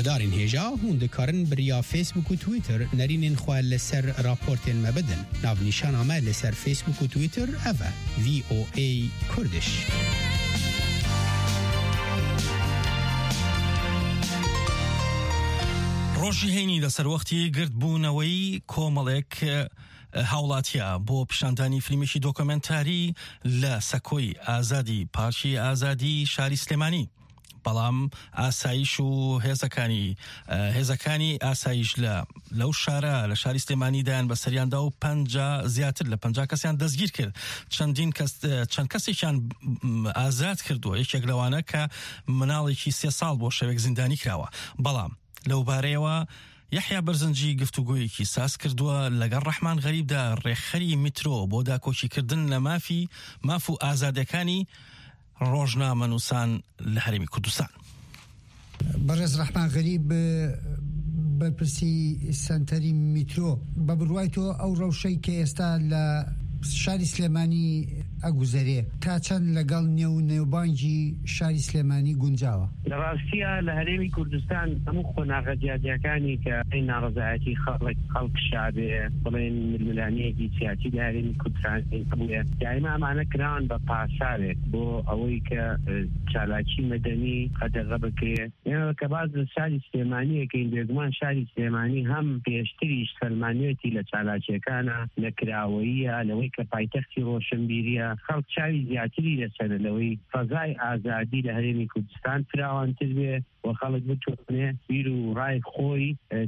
آگاهدارین هیجا هوند کارن بریا فیسبوک و تویتر نرینین خواه لسر راپورتین مبدن ناو نیشان آمه لسر فیسبوک و تویتر اوه VOA کردش. ڕۆژی هەینی لەسەر وەختی گردبوونەوەی کۆمەڵێک هاوڵاتیە بۆ پیشاندانی فیلمێکی دۆکۆمنتاری لە سەکۆی ئازادی پارکی ئازادی شاری سلێمانی. بەڵام ئاسایش و هێزەکانی ئاسایش لەو شارە لە شاری سلێمانیدایان بە سەریاندا و زیاتر لە 50 کەسیان دەستگیر کرد. چەند کەسێکیان ئازاد کردووە، یەکێک لەوانە کە مناڵێکی 3 ساڵ بۆ شەوێک زیندانی کراوە. بەڵام لەو بارەیەوە یحیا بەرزنجی گفتوگۆیەکی ساز کردووە لەگەڵ ڕەحمان غەریبدا ڕێکخەری میترۆ بۆ داکۆچیکردن لە ماف و ئازادەکانی ڕۆژنامەنووسان لە هەرێمی کوردستان. بەڕێز ڕەحمان غەریب بەرپرسی سەنتەری میترۆ بە بڕوای تۆ ئەو ڕەوشەی کە ئێستا لە شاری سلێمانی ئەگوزەرێ تا چەند لەگەڵ نێوبانگی شاری سلێمانی گونجاوە؟ لە ڕاستیە لە هەرێمی کوردستان هەموو خۆناغە جیاجیەکانی کە ناڕەزایەتی خەڵک شابێ بڵێن ململانەیەکی سیاسی لە هەرێمی کوردستان بووە دایما ئەمانە کراون بە پاسارێک بۆ ئەوەی کە چالاکی مەدەنی قەدەغە بکرێ کە باز لە شاری سلێمانیەکەین بێگومان شاری سلێمانی هەم پێشتریش فەرمانوێتی لە چالاکیەکانە لەکراوەیە لەوەی کە پایتەختی ڕۆشنبیریە خەڵک چاوی زیاتری لەسەر لەوەی فەزای ئازادی لە هەرێمی کوردستان فراوانتر بێ و خەڵک بتوانێ بیر و ڕای خۆی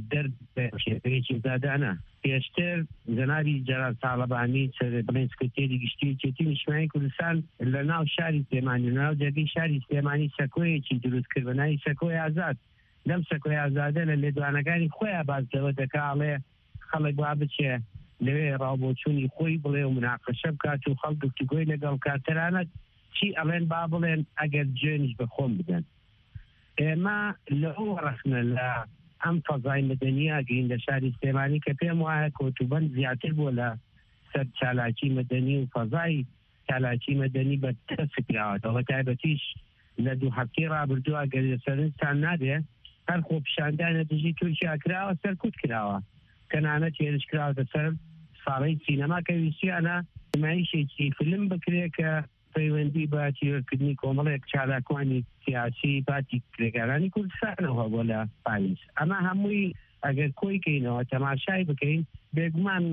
دەربێکی زادانە. پێشتر جەنابی جەلال تاڵەبانی بڵێن سکرتێری گشتی چێتی نیشتیمانی کوردستان لە ناو شاری سلێمانی و ناو جەرگەی شاری سلێمانی سەکۆیەکی دروست کرد بە ناوی سەکۆی ئازاد. لەم سەکۆی ئازادە لە لێدوانەکانی خۆیان باز لەوە دەکاڵێ خەڵک وا بچێ لەوێ ڕاوبۆچوونی خۆی بڵێ و مناقەشە بکات و خەڵک گفتوگۆی لەگەڵ کاتەرانە چی ئەڵێن با بڵێن ئەگەر جێنش بەخۆم بدەن. ئێمە لەو ڕخنە لە ئەم فەزای مەدەنیە گەین لە شاری سلێمانی کە پێم وایە کۆتوبەند زیاتر بووە لە سەر چالاکی مەدەنی و فەزای چالاکی مەدەنی بە تەسکراوەتەوە تایبەتیش لە 2 هەفتەی ڕابردووە گەر لەسەرستان نابێ هەر خۆ پیشاندانە دژی تورکیا کراوە سەرکوت کراوە کەنانەت هێرش کراوەتە سەر ساڵەی سینەما کە ویسیانە نمایشێکی فیلم بکرێ کە پەیوەندی بە تیرۆرکردنی کۆمەڵێک چالاکوانی سیاسی باتی کرێگارانی کوردستانەوە بۆ لە پاریس. ئەمە هەمووی ئەگەر کۆی کەینەوە تەماشای بکەین بێگومان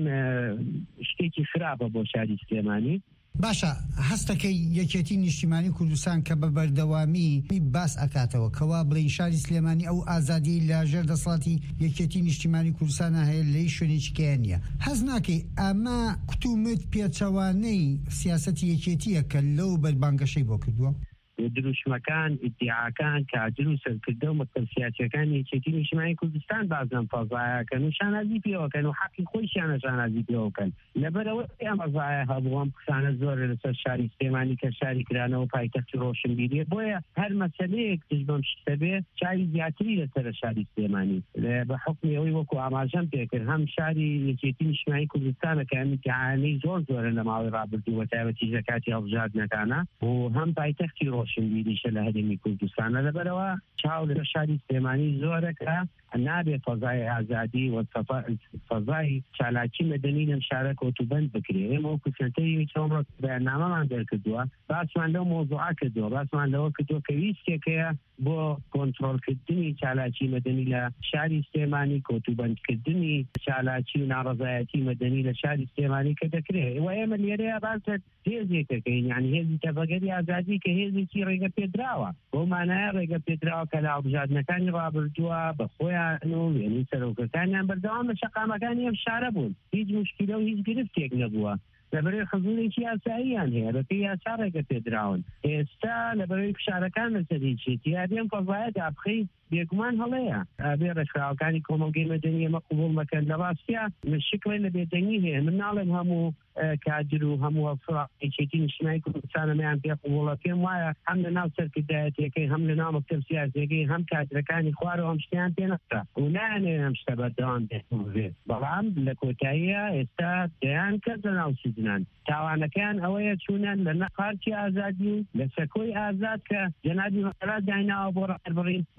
شتێکی خراپە بۆ شاری سلێمانی. باشە هەستەکەی یەکێتی نیشتیمانی کوردستان کە بە بەردەوامی باس ئەکاتەوە کەوا بڵێن شاری سلێمانی ئەو ئازادی لە ژێر دەسەڵاتی یەکێتی نیشتیمانی کوردستانە هەیە لەی شوێنێکی کەیە نییە. حەز ناکەی ئەمە کوتومت پێچەوانەی سیاسەتی یەکێتیە کە لەو بەربانگەشەی بۆ کردووە؟ دروشمەکان ئیدعاکان کاجر و سەرکردە و مەکتەب سیاسیەکانی یەکێتی نیشتیمانی کوردستان بازم فەزایەکەن و شانازی پێوەکەن و حەقی خۆیشیانە شانازی پێوەکەن. لەبەرەوە ئەم ڕزایە هەبوو ئەم قسانە زۆر لەسەر شاری سلێمانی کە شاری کرانەوە پایتەختی ڕۆشنبیریە بۆیە هەر مەسەلەیەک تش بەم شتە بێ چاوی زیاتری لەسەر شاری سلێمانی بە حکمی ئەوەی وەکو ئاماژەم پێکرد هەم شاری یەکێتی نیشتیمانی کوردستانە کە ئەمیتیعانەی زۆرە لە ماوەی ڕابردووە تایبەتی لە کاتی هەڵبژاردنەکانە و هەم پایتەختی ڕۆشنبیریشە لە هەرێمی کوردستانە. لەبەرەوە چاو لە شاری سلێمانی زۆرەکە نابێ فەزای ئازادی و فەزای چالاکی مەدەنی لەم شارە کۆتوبەند بکرێ. ئێمە وەکو سەنتەری چۆمڕۆ بەیاننامەمان دەرکردووە باسمان لەو مۆزوعا کردووە باسمان لەوە کردووە کە ویستێکەیە بۆ کۆنتڕۆڵکردنی چالاکی مەدەنی لە شاری سلێمانی کۆتوبەندکردنی چالاکی و ناڕەزایەتی مەدەنی لە شاری سلێمانی کە دەکرێت و ئێمە لێرەیە باسە هێزێکەکەین یعنی هێزی تەبەگەری ئازادی کە هێزێکی ڕێگە پێدراوە بۆ مانایە ڕێگە پێدراوە کە لە هەڵبژاردنەکانی ڕابردووە بە خۆیان و وێنەی سەرۆکەکانیان بەردەوام لە شەقامەکانی ئەم شارە بوون هیچ مشکلە و هیچ گرفتێک نەبووە لەبەرەوەی خزمونێکی یاساییان هەیە بەپێی یاسا ڕێگە پێدراون. ئێستا لەبەرەوەی فشارەکان لەسەری چێتی یادێن فەزایە دابخەی بێگومان هەڵەیە ئابێ ڕێکخراوەکانی کۆمەلگەی مەدەنی ئێمە قبوڵ مەکەن لە ڕاستیە شکڵی لە بێدەنگی هەیە من ناڵێم هەموو کادر و هەموو هەڵسەڵاتی نیشتیمانی کوردستانەمەیان پێ قبوڵە پێم وایە هەم لە ناو سەرکردایەتیەکەی هەم لە ناو مەکتەب سیاسیەکەی هەم کادرەکانی خوارەوە هەم شتیان پێ نەختا و نانێ هەم شتە بەردەوام بێت بەڵام لە کۆتاییە ئێستا دەیان کەس لە ناو سجنان تاوانەکەیان ئەوەیە چوونەن لە نەقارتی ئازادی و لە سەکۆی ئازاد کە جەنابی وەزارەت دایناوە بۆ ڕێبڕین بچن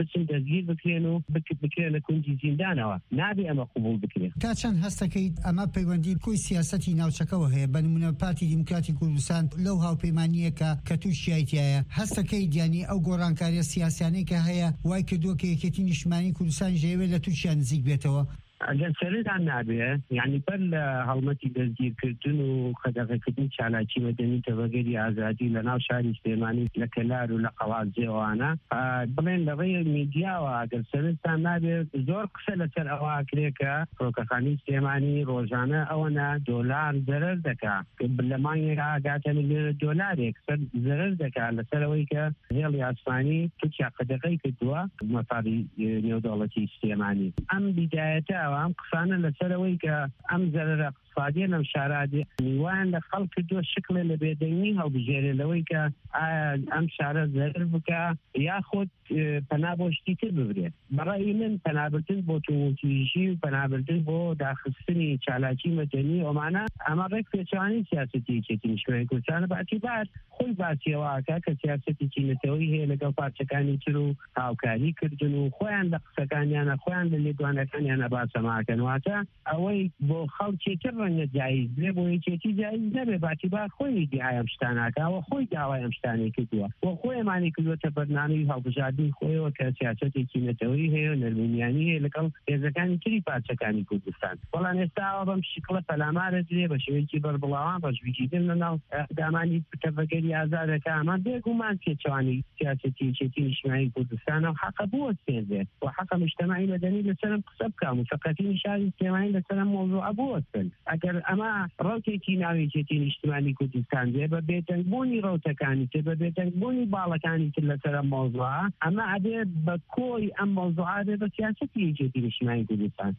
دەستگیر بکرێن و بکرێنە کونجی زیندانەوە نابێ ئەمە قبول بکرێت. تا چەند هەستەکەیت ئەمە پەیوەندی کوی سیاسەتی ناوچەکەەوە هەیە بە نمونە پارتی دیموکراتی کوردستان لەو هاوپەیمانیەکە کە تووشیایەتایە هەستەکەی دیانی ئەو گۆڕانکاریە سیاسیانەی کە هەیە وای کردووە کە یەکێتی نیشتیمانی کوردستان ژێوێت لە تووشیان نزیک بێتەوە. ئەگەر سەرتان نابێ یعنی بەر لە هەڵمەتی دەستگیرکردن و خەدەغەکردنی چالاکی مەدەنی تەبەگەری ئازادی لە ناو شاری سلێمانی لە کەلار و لە قەوازێوانە بڵێن لەڕێی میدیاوە ئەگەر سەرتان نابێ زۆر قسە لەسەر ئەوە کرێکە فڕۆکەخانەی سلێمانی ڕۆژانە ئەوەنە دۆلار زەرەر دەکا لە مانگێکە ئاگاتە ملیۆنە دۆلارێک زەرەر دەکا لەسەرەوەی کە هێڵی ئاسمانی تووشیا قەدەغەی کردووە مەفادی نێودەوڵەتی سلێمانی ئەم بیدایەتە ئەم قسانە لەسەرەوەی کە ئەم زەرەرە اقتصادیە لەم شارادی نیوان لە خەڵک کردووە شکلێ لە بێدەنگی هەڵبژێرێ لەوەی کە ئەم شارە زەرەر بکە یاخود پەنا بۆ شتی تر ببرێت. بەڕای من پەنابردن بۆ تووتیژی و پەنابردن بۆ داخستنی چالاکی مەدەنی ئەمانە ئەمە ڕێک پێچوانی سیاسەتی یەکێتی نیشتیمانی کوردستانە بەعتیبار خۆی باسیەوەکە کە سیاسەتێکی نەتەوەیی هەیە لەگەڵ پارچەکانی تر و هاوکاری کردن و خۆیان لە قسەکانیانە خۆیان لە لێدوانەکانیانە باسەماکەن واتە ئەوەی بۆ خەڵکی تر ڕەنگە جایز بێ بۆ یەکێتی جایز نەبێ بەعتیبار خۆی دیعای ئەم شتانەکەوە خۆی داوای ئەم شتانەی کردووە بۆ خۆیمانی کردووەتە بەرنامەی هەڵبژاردنی خۆیەوە کە سیاسەتێکی نەتەوەیی هەیە و نەرمینیانی هەیە لەگەڵ هێزەکانی تری پارچەکانی کوردستان. بەڵام ئێستا ئەوە بەم شکڵە پەلامارە درێ بە شێوەیەکی بەربڵاوان ڕەشبگیرن لەناو دامانی تەبەگەری ئازادەکە ئەمان بێگومان پێچوانی سیاسەتی یەکێتی نیشتیمانی کوردستانە و حەقە بوەستێنرێت و حەقە مجتەمەعی مەدەنی لەسەرم قسە بکەم و فەقەتی شاری سلێمانی لەسەرم مۆزوعە بوەستن. ئەگەر ئەمە ڕەوتێکی ناوی یەکێتی نیشتیمانی کوردستان بێ بە بێدەنگبوونی ڕەوتەکانی تر بە بێدەنگبوونی باڵەکانی تر لەسەر ئەم مۆزوعە ئەمە ئەبێ بە کۆی ئەم مۆزوعە بێ بە سیاسەتی یەکێتی نیشتیمانی کوردستان.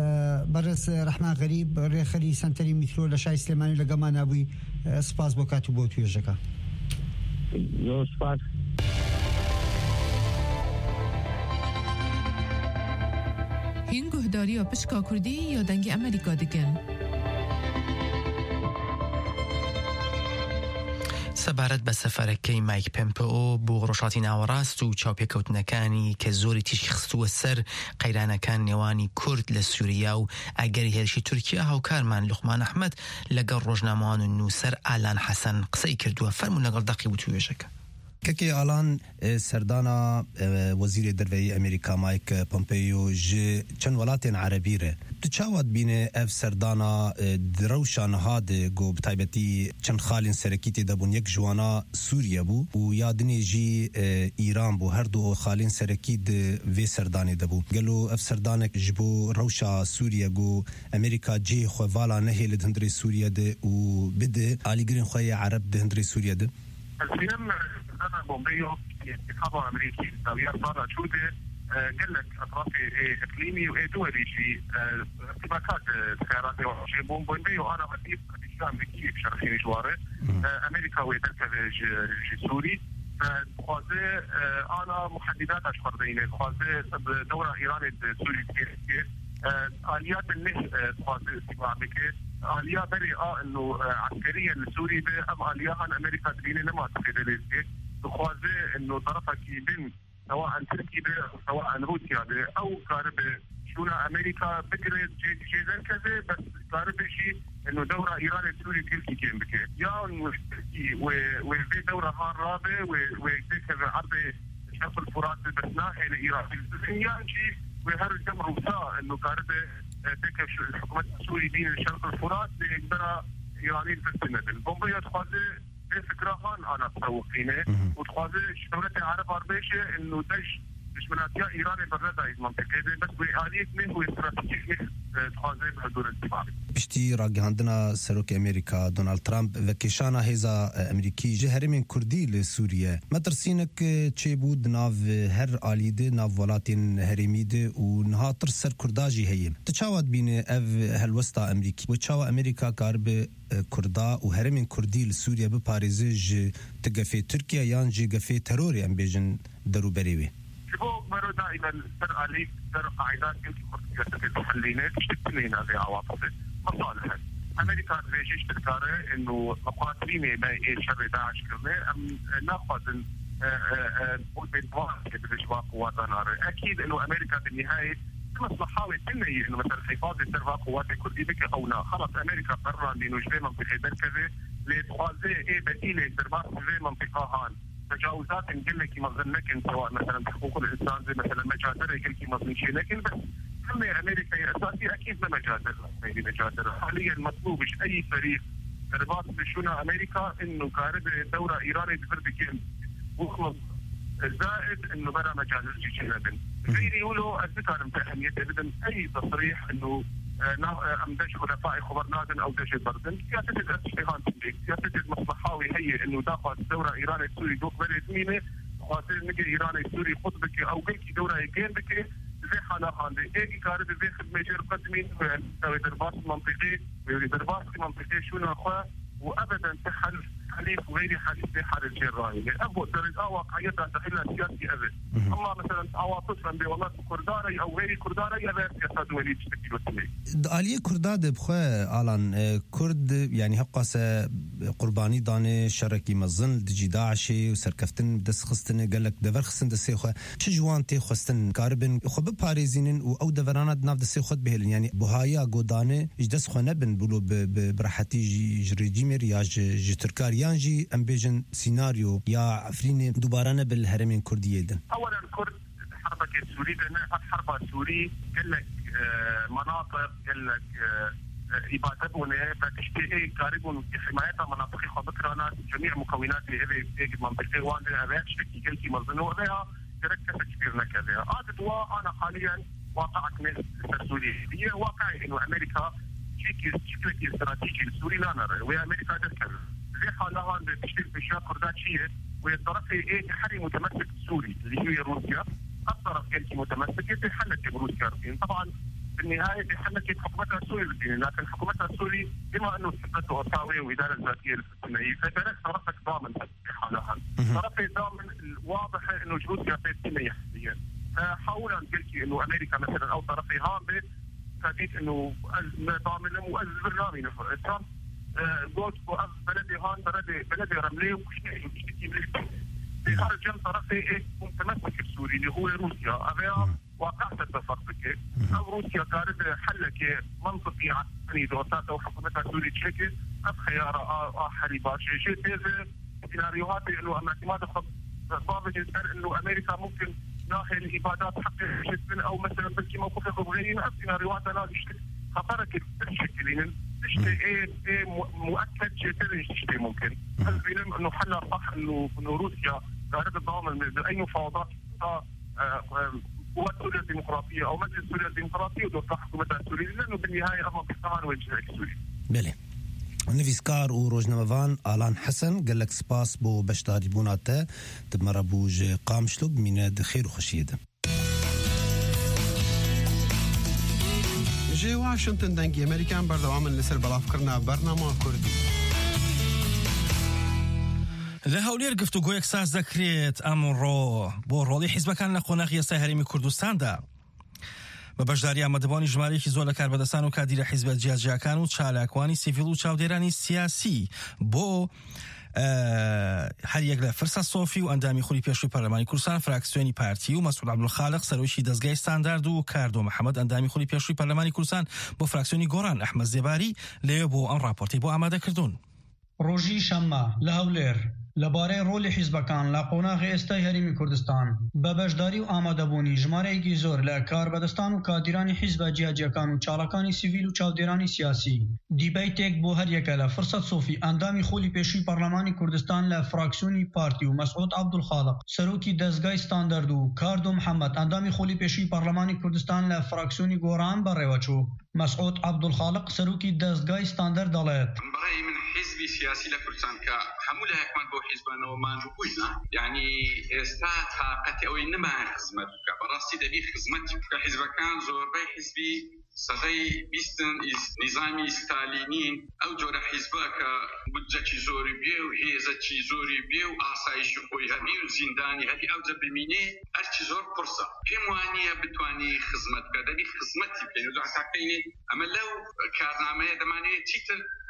بەڕێز ڕەحمان غەریب ڕێخەری سەنتەری میترۆ لە شای سلێمانی لەگەڵمان نابووی سپاس بۆ کات و بۆ توێژەکە. زۆر سپاس. هین گهداری و پشکا کردی یا دنگی امریکا دکن؟ سەبارەت بە سەفەرەکەی مایک پێمپۆ بۆ ڕۆژهاتی ناوەڕاست و چاوپێکەوتنەکانی کە زۆری تیشی خستووە سەر قەیرانەکان نێوانی کورد لە سووریا و ئەگەری هێرشی تورکیا هاوکارمان لوقمان ئەحمەد لەگەڵ ڕۆژنامەوان و نووسەر ئالان حەسەن قسەی کردووە فەرموو لەگەڵ دەقی و توێژەکە. کەکی ئالان سەردانا وەزیری دەرەوەی ئەمریکا مایک پۆمپێیۆ ji چەند وڵاتێن عەرەبیرە tu çawa dibîne ev serdana dirawşan hade got bi taybetî çend xalên serekî tê debûn yek ji wana Sûriye bû û ya dinê jî İran bû her du xalên serekî di vê serdanê debû gelo ev serdanek ji bo rewşa Sûriye got Amerîka cihê xwe vala nehêle di hundirê Sûriye de û bide alîgirên xwe yê Ereb di hundirê Sûriye de. أنا بومبيو اتحاد أمريكي زاوية صار شودة قال لك أطراف إقليمي ودولي في ارتباطات سيارات وشي بومبيو أنا بديت الإسلام أمريكي بشرحين جواره أمريكا ويدركة سوري خوازه أنا محددات أشخر بينه خوازه دورة إيران سوري آليات النش خوازه استماع بك آلية بريئة إنه عسكريا لسوري أم آلية أمريكا تبيني لما تفيد ليسك خوازه إنه طرفك يبين سواء تركيا سواء روسيا أو قارب شونا أمريكا بقرد جيزان كذا بس قارب شيء إنه دورة إيران السوري تلكي كين بك يا مشتركي وفي دورة هارابة وذكر عرض شرق الفرات بس ناحية لإيران يا شيء وهر الجمع وسا إنه قارب تكف الحكومة السوري بين شرق الفرات لإقدار إيرانيين في السنة بومبيا تخاذي فكرة هان أنا تسوقينه وتخاذي دولة العرب أربيشة إنه دش دشمناتيا إيران برد هاي المنطقة بس بآلية من واستراتيجية تخاذي بهدول الاتفاق. پشتی راگهاندنا سروک امریکا دونالد ترامپ و کشانا هیزا امریکی جهرمین کردی لسوریه مترسینک چه بود ناو هر آلیده ناو ولاتین هرمیده و نهاتر سر کرداجی هیم تچاوت بینه او هلوستا امریکی و چاو امریکا کارب کردا و هرمین کردی لسوریه بپاریزه ج تگفه ترکیه یان جی گفه تروری ام بیجن درو بریوی شوفوا مرة دائما سر عليك سر قاعدات يمكن مرتبطة تحلينات تشتكل هنا زي عواطف مصالح أمريكا بيجيش تذكاره إنه مقاتلين ما شر داعش كلمة أم ناخذ بالإجواء قوات نار. أكيد إنه أمريكا بالنهاية مصلحة تنهي إنه مثلا حفاظ سرها قوات كردي بك أو لا. خلص أمريكا قرر إنه جري منطقة مركزة لتوازي بديلة سرباس في منطقة هان تجاوزات نقول لك ما ظنكن سواء مثلا بحقوق الإنسان زي مثلا مجازر يقول لك ما ظن شيء، لكن بس هم أمريكا يا أساسي أكيد ما مجازر. حاليا مطلوب أي فريق رباط بشونا أمريكا إنه كارب دورة إيرانية بفرد كين وخلص زائد إنه برا مجازر جيشنا غير يقولوا الذكر أهمية أبدا أي تصريح إنه أمدش خلفاء خبرنادن أو دش بردن سياسة الاشتغال تلك سياسة مصلحة هي إنه داخل دورة إيران السوري دوك بلد مينة خاطر نجي إيران السوري خطبك أو بيكي دورة يجين بك زي حالة هاندي إيه كارد زي خدمة جير قدمين درباس منطقي درباس منطقي شو نأخذ وأبدا تحل حليف وغير حليف بحال الجيراني أبو درجة واقعيتها تحلها سياسي أبد. أما مثلا عواطفا بولاة كرداري أو غير كرداري أبدا سياسة دولية تشكل وتمي آلية كرداد بخوا آلان كرد يعني هقاس قرباني دانه شركي مظن دجي داعشي وسركفتن دس خستن قال لك دفر خستن دسي خوا شجوان تي خستن كاربن خو بباريزين أو دفرانات ناف دسي خد بهلن يعني بهايا قودانه إجدس خو نبن بلو برحتي جريجيمير يا جتركاريان جي أمبيجن سيناريو يا عفرين دوبارنا بالهرمين كردية دن. أولا الكرد حربك السوري لأنها حرب السوري قال لك مناطق قال لك يبادبون فتشتهي كاربون في حمايتها مناطق خبكرانات جميع مكونات هذه المنطقة وأنا أبيعش في قلتي مظنوع بها تركز كبير نكذا. عادت وأنا حاليا واقعت ناس السورية هي واقعي إنه أمريكا شكل استراتيجي السوري لا نرى وأمريكا تذكر زي حالها بتشتغل في شاق كرداتشية والطرف إيه تحري متمسك السوري اللي هي روسيا الطرف كانت متمسكة تحلت بروسيا طبعا في النهاية تحلت حكومتها السوري لكن حكومتها السوري بما أنه سقطت وصاوية وإدارة ذاتية الفلسطينية فبالك طرفك ضامن في حالها طرفي ضامن واضح إنه روسيا فلسطينية حاليا. حاولا قلت إنه أمريكا مثلا أو طرفي هامبي كانت إنه ضامن مؤذن برنامج ترامب قلت بلدي هان بلدي رملي وكشتي في خارج طرفي متمسك السوري اللي هو روسيا أبيها واقعت التصرفك أو روسيا كانت حلك منطقي عني دوسات أو حكومتها السوري تشكل خيار حريبات شيء تيزي سيناريوهات إنه اعتماد ضابط السر إنه أمريكا ممكن ناحية الإبادات حق الشتن أو مثلا بلكي موقفهم غيرين سيناريوهات لا خطرك الشكلين تشتي مؤكد شيء تشتي ممكن هل بينما انه حل صح انه روسيا قاعده تضامن باي مفاوضات قوات سوريا الديمقراطيه او مجلس سوريا الديمقراطي ودور حكومتها السوريه لانه بالنهايه رغم بقرار وجهه السوري. بله نفيسكار وروجنمفان آلان حسن قال لك سباس بو بشتاري بوناته تمر بوج قامشلوب من دخير وخشيده. جي واشنطن دنگی امریکان بردوام لسر بلافکرنا برنامه کردی. لە هەولێر گفتوگۆیەک ساز دەکرێت ئەمڕۆ بۆ ڕۆڵی حیزبەکان لە قۆناغی ئێستای هەرێمی کوردستاندا بە بەشداری ئامادەبوانی ژمارەیەکی زۆر لە کاربەدەستان و کادیرە حیزبە جیاجیاکان و چالاکوانی سیڤیل و چاودێرانی سیاسی بۆ هەر یەک لە فرسە سۆفی و ئەندامی خولی پێشووی پەرلەمانی کوردستان فراکسیۆنی پارتی و مەسعود عەبدولخالق سەرۆکی دەستگای ستاندارد و کاردۆ محەممەد ئەندامی خولی پێشووی پەرلەمانی کوردستان بۆ فراکسیۆنی گۆڕان ئەحمەد زێباری لێ بۆ ئەم راپۆرتی بۆ ئامادەکردوون. ڕۆژی شەممە لە هەولێر لەبارەی ڕۆلی حیزبەکان لە قۆناغی ئێستای هەرێمی کوردستان بە بەشداری و ئامادەبوونی ژمارەیەکی زۆر لە کاربەدەستان و کادیرانی حیزبە جیاجیەکان و چاڵەکانی سیڤیل و چاودێرانی سیاسی دیبەیتێک بۆ هەر یەکە لە فرسەت سۆفی ئەندامی خولی پێشووی پەرلەمانی کوردستان لە فراکسیۆنی پارتی و مەسعود عەبدولخالق سەرۆکی دەستگای ستاندارد و کاردۆ محەممەد ئەندامی خولی پێشووی پەرلەمانی کوردستان لە فراکسیۆنی گۆڕان بەڕێوەچوو. مەسعود عەبدولخالق سەرۆکی دەستگای ستاندارد دەڵێت حزبی سیاسی لكردستان كحمو لها كمان بو حزبنا وما نجوبوينا يعني استا طاقتي او انما خدمت كبراستي دبي خدمت كحزب كان زور بي حزبي صدي بيستن نظامي ستالينين او جور حزبك بجتي زوري بيو هيزتي زوري بيو اسايش خوي هبي وزنداني هبي او زبميني ارتي زور فرصه كيموانيه بتواني خدمت كدبي خدمتي بينو زعتاكيني اما لو كارنامه دمانيه تيتل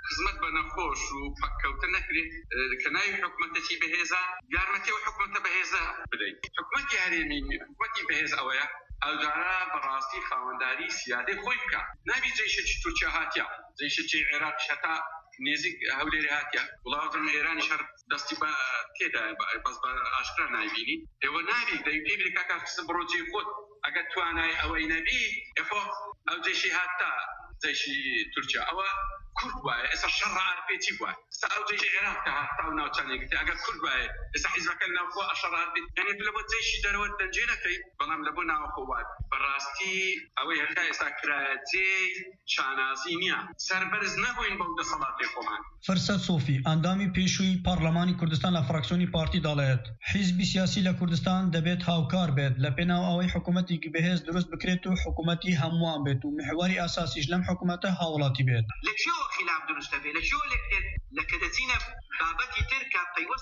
خزمت بنخوش وفكوت نكري كناي حكومتي بهذا يارمتي وحكومته بهذا بدي حكومتي هريمي حكومتي بهذا اويا او دارا براسي خوانداري سيادة خويكا نبي زي تركيا هاتيا زي العراق شتا نيزك هولي هاتيا والله لازم ايران شهر دستي با كده بس اشكر نايبيني هو نبي دايبي لك كاس بروجي خود اگر تو انا او نبي افو او زي هاتا زي تركيا او كرد واي اس الشر عربيتي واي او زي العراق تاع ناو ثاني قلت اگر كرد واي اس حزب كان ناو الشر عربي يعني لو زي شي دروت دنجينا كي بنام لبنا اخوات براستي او هكا ساكراتي شانازينيا سربرز نبوين بود صلاتي قومان فرصت صوفی اندامی پیشوی پارلمانی کردستان لفراکسیونی پارتی دالت حزب سیاسی لکردستان دبیت هاوکار بید لپنا اوی حکومتی که بهز درست بکرێت و حکومتی هەمووان بێت و محوری ئاساسیش لەم حکومەتە هاوڵاتی بێت لەکێ خلاف دروستە بێت لەکێ لەکە دەچینە بابەتی تر کە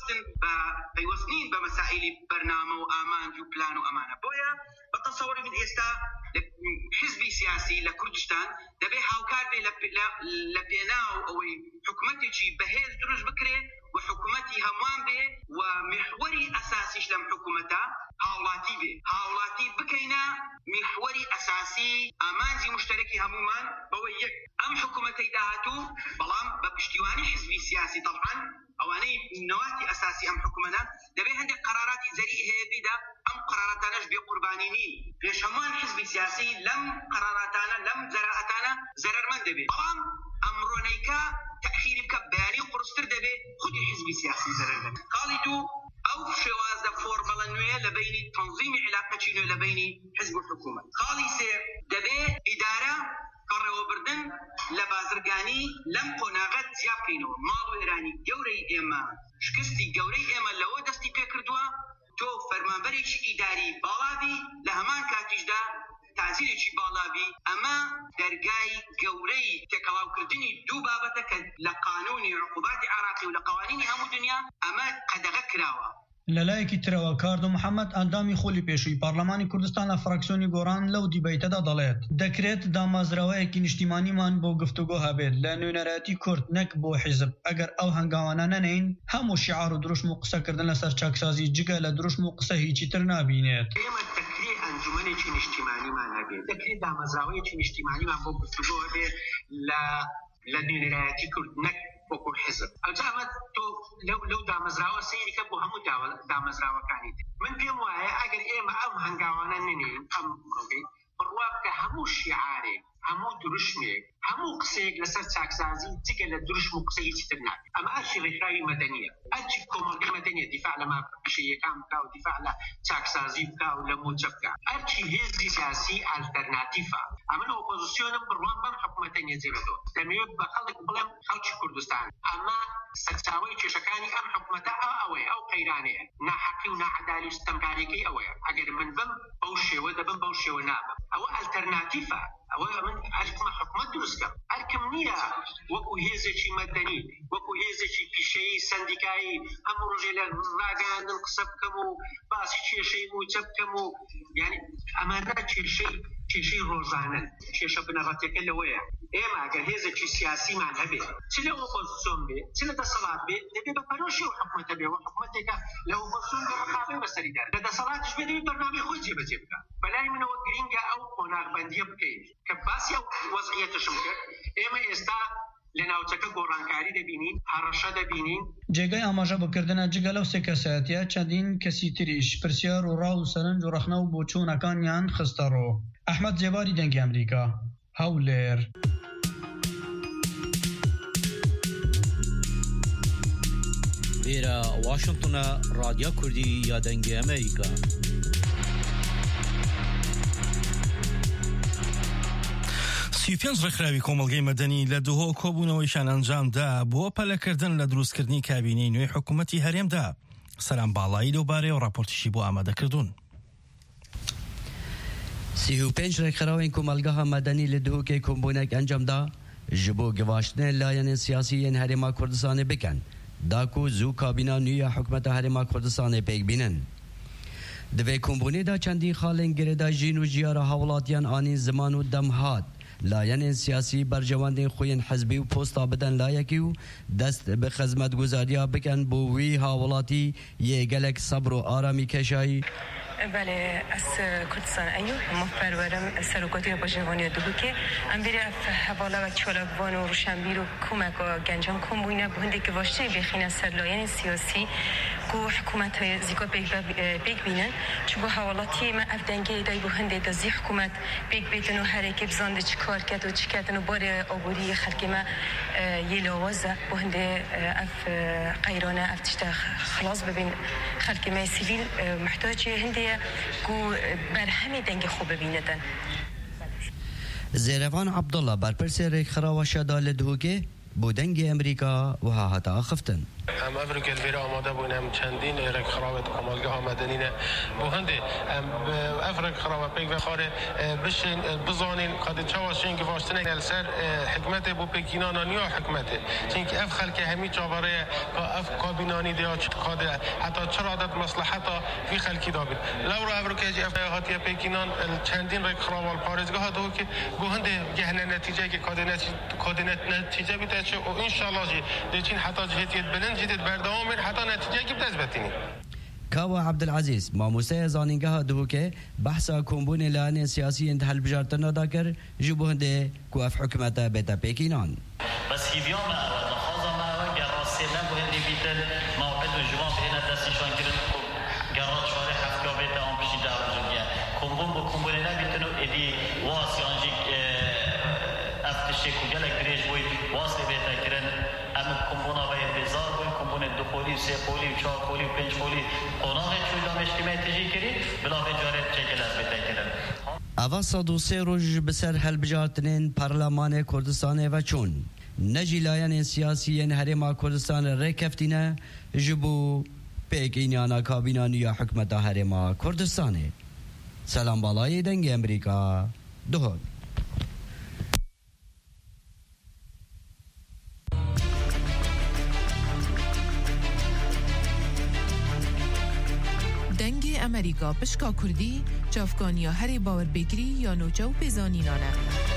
پەیوەستنین بە مەسائلی بەرنامە و ئامانج و پلان و ئەمانە بۆیە بە تەسەووری من ئێستا حزبی سیاسی لە کوردستان دەبێ هاوکار بێ لە پێناو ئەوەی حکومەتێکی بەهێز دروست بکرێت و حکومەتی هەمووان بێ و محوری ئەساسیش لەم حکومەتە هاوڵاتی بێ هاوڵاتی بکەینە محوری ئەساسی ئامانجی مشترکی هەمومان بەوەی یەک ئەم حکومەتەی داهاتوو بەڵام بە پشتیوانی حزبی سیاسی طبعا ئەوانەی نەواتی ئەساسی ئەم حکومەتە دەبێ هەندێک قەراراتی زەریع هەیە بیدا ئەم قەراراتانەش بێ قوربانی نین پێش هەمووان حزبی سیاسی لەم قەراراتانە لەم جەراعەتانە زەرەرمەند دەبێت بەڵام ئەمڕۆنەیکە تأخير بك بياني قرصتر دبي خدي حزب سياسي زرر قالدو او شوازة فورمالا نوية لبيني تنظيم علاقة شنو لبيني حزب الحكومة قالي سير دبي إدارة قرروا بردن لبازرقاني لم قناغت سيابقينو مالو إيراني جوري إما شكستي جوري إما لو دستي بيكردوا تو فرمانبريش إداري بالاوي لهمان كاتجدا تعزیرێکی باڵاوی ئەمە دەرگای گەورەی تێکەڵاوکردنی دوو بابەتە کە لە قانونی عقوباتی عراقی و لە قوانینی هەموو دنیا ئەمە قەدەغە کراوە لەلایەکی ترەوە کاردۆ محەممەد ئەندامی خۆلی پێشووی پارلەمانی کوردستان لە فراکسیۆنی گۆڕان لەو دیبەیتەدا دەڵێت دەکرێت دامەزراوەیەکی نیشتیمانیمان بۆ گفتوگۆ هەبێت لە نوێنەرەتی کورد نەک بۆ حیزب ئەگەر ئەو هەنگاوانە نەنین هەموو شیعار و دروشم و قسەکردن لەسەر چاکسازی جگە لە دروشم و قسە هیچی تر نابینێت انجمنێکی نیشتیمانیمان هەبێت دەکرێت دامەزراوەیەکی نیشتیمانیمان بۆ گفتوگۆ هەبێت لە نوێنەرایەتی کورد نەک وەکو حزب ئەوجامە تۆ لەو دامەزراوە سەیریکە بۆ هەموو دامەزراوەکانی من پێم وایە ئەگەر ئێمە ئەم هەنگاوانە ننین ئەم ڕۆگەی بڕوا بکە هەموو شیعارێک هەموو دروشمێک هەموو قسەیەک لەسەر چاکسازی جگە لە دروشم و قسە هیچ تر ناکرێت ئەمە ئەرچی ڕێکخراوی مەدەنیە ئەرچی کۆمەڵگەی مەدەنیە دیفاع لە مافشەیەکان بکا و دیفاع لە چاکسازی بکا و لە موچە بکا ئەرچی هێزی سیاسی ئالتەرناتیفە ئەمن ئۆپۆزیسیۆنم بڕوان بەم حکومەتە نێجێڕێتەوە دەمەوێت بە خەڵک بڵێم خەڵکی کوردستان ئەمە سەرچاوەی کێشەکانی ئەم حکومەتە ئەوەیە ئەو قەیرانەیە ناحەقی و ناعەدالی و ستەمکاریەکەی ئەوەیە ئەگەر من بم بەو شێوە دەبم بەو شێوە نابم ئەوە ئالتەرناتیفە ئەوە من ئەرکمە حکومەت دروستکەم ئەرکم نییە وەکو هێزێکی مەدەنی وەکو هێزێکی پیشەیی سەندیکایی هەموو ڕۆژێ لە ڕاگەاندن قسە بکەم و باسی کێشەی موچە بکەم و یعنی ئەمانە کێشەی ڕۆژانن کێشە بنەڕەتەکە لەوەیە ئێمە ئەگەر هێزێکی سیاسیمان هەبێ چ لە ئۆپۆزیسیۆن بێ چ لە دەسەڵات بێ دەبێ بە پەرۆشی و حکومەتە بێ و حکومەتێکە لە ئۆپۆزیسیۆن بێ ڕقابەی بەسەری دەر لە دەسەڵاتش بێ دەبێ بەرنامەی خۆی جێبەجێ بکات بەلای منەوە گرینگە ئەو قۆناغبەندیە بکەین کە باسی ئەو وەزعیەتشم کرد ئێمە ئێستا لە ناوچەکە گۆڕانکاری دەبینین هەڕەشە دەبینین جێگەی ئاماژە بکردنە جگە لەو سێ کەسایەتیە چەندین کەسی تریش پرسیار و ڕاو و سەرنج و ڕەخنە و بۆچوونەکانیان خستە ڕۆ ئەحمەد جێباری دەنگی ئەمریکا هەولێر لێرە واشنگتنە رادیۆ کوردی یا دەنگی ئەمریکا سیپێنج ڕێکخراوی کۆمەڵگەی مەدەنی لە دوهۆ کۆبوونەوەیشان ئەنجامدا بۆ پەلەکردن لە دروستکردنی کابینەی نوێی حکوومەتی هەرێمدا سەران باڵایی لەوبارەی و راپۆرتیشی بۆ ئامادەکردوون 35 ڕێکخراوین کۆمەلگەها مەدەنی لە دوهۆکەی کۆمبوونێک ئەنجامدا ji bo givaştinê layên siyasî yên Herêma Kurdistanê bikin da ku zû kabîna nû ya hikûmeta Herêma Kurdistanê pêk bînin. Di vê kombûnê de çendî xalên girêda jîn û jiyara hewlatiyan anî ziman û dem hat لاین سیاسی برجواندین خوین حزبی و پوستا بدن لایکی و دست به خدمت گذاریا بکن بوی هاولاتی یه گلک صبر و آرامی کشایی. بله از کردستان ایو مفرورم سرکاتی رو باجنوانی دو که ام بری حوالا و چالبوان و روشنبیر و کمک و گنجان کم بوینه بهنده که واشته بخینه سرلاین سیاسی کو حکومت های زیگا بیگ بینن چون با حوالاتی ما افدنگی دای بهنده دا زی حکومت بیگ بیتن و حرکه بزانده چی کار کرد و چی کردن و بار آبوری خلقی ما یه لوازه بهنده اف قیرانه اف تشتا خلاص ببین خلقی ما سیویل محتاج هنده کو بر همه دنگ خوب ببیندن. زیروان عبدالله برپرسی ریک خراوشه دال دهوگه بودنگ امریکا و ها هتا خفتن. ام افریقا الفيرا آماده بودیم چندین رک خرابت کمالگاه آمدنینه بوهنده افریقا خرابت پیک و خاره بشین بزانین قد چواشین که واشتنه السر حکمت بو پکینانا نیا حکمته چون که اف خلک همی چابره اف کابینانی دیا قد حتی چرا عدد مصلحتا فی خلکی دابید لو رو افریقا جی اف هاتیا پکینان چندین رک خرابال پارزگاه دو که بوهنده گهنه نتیجه که کد نتیجه بیت و ان شاء الله جی دیچین حتی جهتیت بلند جدید بردام حتی نتیجه کی بتثبتینی. کاوا عبدالعزیز ماموسه زانینگاه دو که بحثا کمبون لان سیاسی انتحال بجارتنا داکر جبهنده کو اف حکومت بتا پکینان. بس هیویام نخوازم گراسیلن بهندی بیتن موعد و جوان بهنا دستشان گرن گرات شوار حفکا بیتا آن پیشی دار جنگه کمبون با کمبون نبیتن و ادی واسیانجی افتشه کجلک دریج بوی واصل بیتا کرن ام کمبونا و بزار بوی کمبون دو قولی سه قولی چهار قولی پنج قولی قناغ چویدام اجتماعی تجی کری بلا بجارت چکلت بیتا کرن. اوا 103 روز بسر هل بجارتنین پارلمان کردستان و چون نجی لایان سیاسی هرما کردستان رکفتینه جبو پیکینانا کابینانی یا حکمت هرما کردستانه. سلام بالای دنگ امریکا دهوگ. دنگ امریکا پشکا کردی چافکانیا هری باور بگری یا نوچو بزانینانه.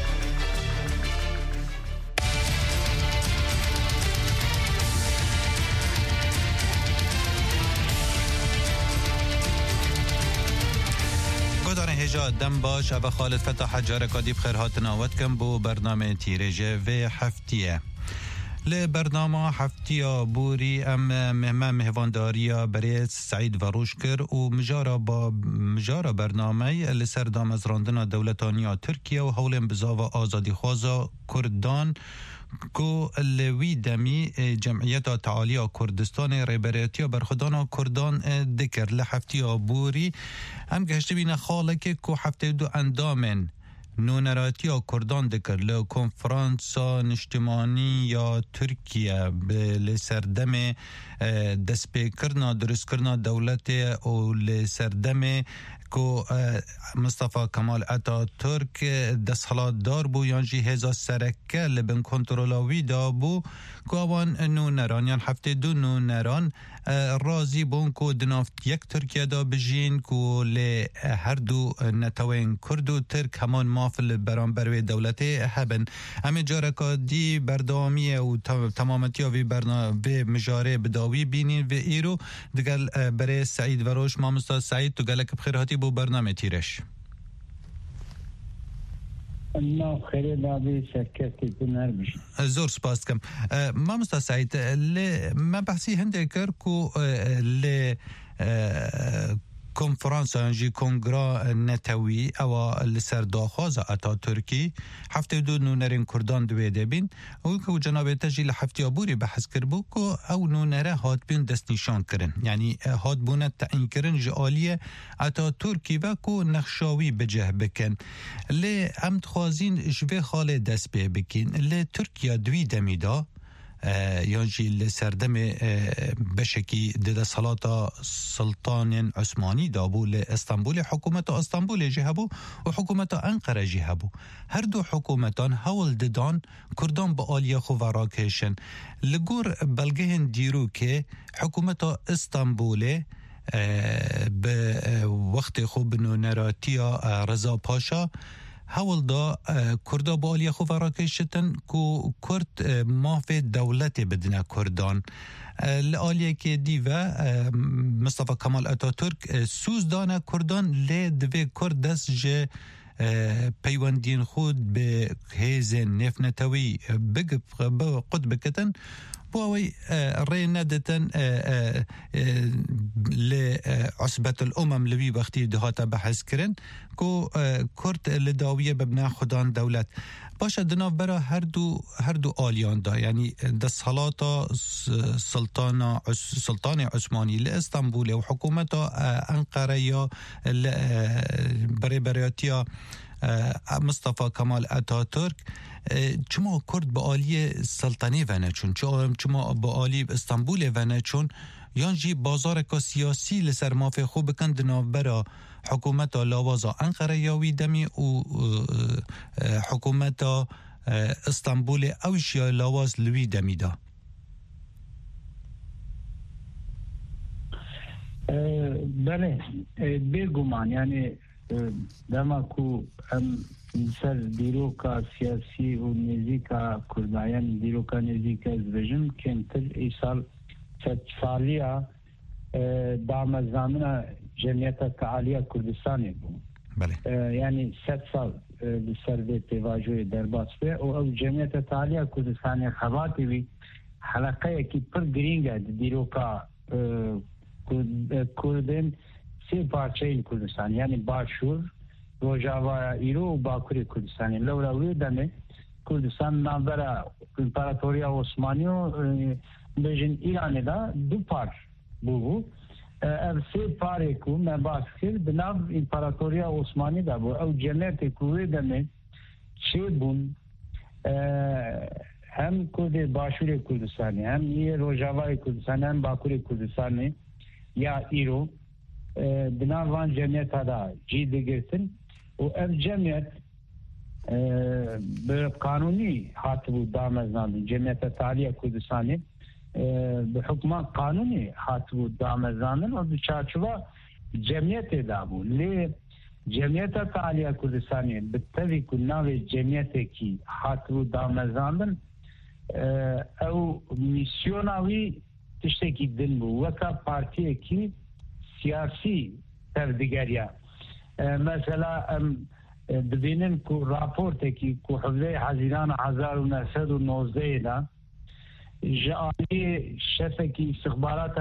گودان هجا دم باش او خالد فتح جاره کادیب خیرهات ناوت کم بو برنامه تیرجه و هفتیه لبرنامه هفتیا بوری ام مهمان مهوانداریا بريت سعید وروشکر و مجارا برنامه لسر دامزراندنا دولتانیا ترکیه و حول بزاو آزادی خوازا کردان کو لوی دمی جمعیت تعالی کردستان ریبریتی برخدان کردان دکر لحفتیا بوری هم گشت بین خالک کو هفته دو اندامن نونراتی کردان دکر ل کنفرانس نشتمانی یا ترکیه به سردم دست کرنا درست کرنا دولت او لسردم کو مصطفی کمال اتاتورک دستحالات دار بو یانجی هزا سرکه لبن کنترلاوی دا بو کو آوان نونران یان هفته دو نونران رازی بون کو دنافت یک ترکیه دا بجین کو ل هر دو نتوین کرد و ترک همان مافل بران بروی دولت هبن همه جارکا دی بردامی و تمامتی وی برنامه مجاره بداوی بینین و ایرو دگل برای سعید وروش مامستا سعید تو گلک بخیرهاتی بو برنامه تیرش ما خیلی دادی شرکتی کنار بشن زور سپاس کم مامستا سعید من بحثی هنده کر کو کنفرانس انجی کنگرا نتوی او لسر داخواز اتا ترکی هفته دو نونرین کردان دویده بین او که جناب تجیل هفته آبوری بحث کربو که او نونره هات بین دست نشان کرن یعنی هات بونه تعیین کرن جعالیه اتا ترکی و که نخشاوی بجه بکن لی امت خوازین جوه خاله دست بی بکن لی ترکیا دویده میدا یانجی لسردم بشکی دد صلاة سلطان عثمانی دابو لإسطنبول حکومت استانبول جهبو و حکومت انقره جهبو هر دو حکومتان هول ددان کردان با آلیا خو وراکشن لگور بلگهن دیرو که حکومت استانبول به وقت خوب نونراتیا رضا پاشا هول دا کردا با آلیا خو فراکشتن کو کرد مافی دولت بدنا کردان لآلیه که دیوه مصطفى کمال اتاتورک سوز دانه کردان لی دوی کرد دست جه پیوندین خود به هیز نفنتوی قد بکتن بوي رينا دتن لعصبة الأمم لبي وقتي دهاتا بحث كرن كو كرت لداوية ببناء خدان دولت باشا دناف برا هر دو آليان دا يعني دا صلاة سلطان عثماني لإسطنبول وحكومة أنقرة يا برياتيا مصطفى کمال اتاتورک چما کرد با آلی سلطنه ونه چون چما با آلی استانبول ونه چون یانجی بازار که سیاسی لسر مافی خوب بکند نافبرا حکومت لاوازا انقره یاوی دمی و حکومت استانبول اوشیا لاواز لوی دمی دا بله بگمان یعنی دما کو سر دیروکا سیاسی و نزیکا کردایان دیروکا نزیکا زوجم کنتر ایسال ست سالیا دام زامنا جمعیت عالیه کردستانی بود یعنی 100 سال بسر به پیواجوی درباس به او جمعیت عالیه کردستانی خواتی وی حلقه کی پر گرینگه دیروکا کردن سه پارچه این کردستان یعنی باشور روجاوا ایرو و باکوری کردستان لوراوی دمه کردستان نامبرا امپراتوریا عثمانیو بجن ایران دا دو پار بو سه پاره کو من باز کرد بناو امپراتوریا عثمانی دا بو او جمعیت کوی دمه چه بون هم کرد باشور کردستانی هم یه روجاوای کردستانی هم باکوری کردستانی یا ایرو بناوان جمعیت دا جی دگرتن و اف جمعیت به قانونی حاتبو دامزنان جمعیت تعالیه کردستانی به حکمان قانونی حاتبو دامزنان و بچارچوبا جمعیت دابو لی جمعیت تعالیه کردستانی بتوی کناو جمعیت کی حاتبو دامزنان او میسیوناوی تشتکی دن بو وکا پارتی کی سیاسی تردگریا مثلا ببینن کو راپورت کی کو حوزه حزیران 1919 دا جالی شفکی استخبارات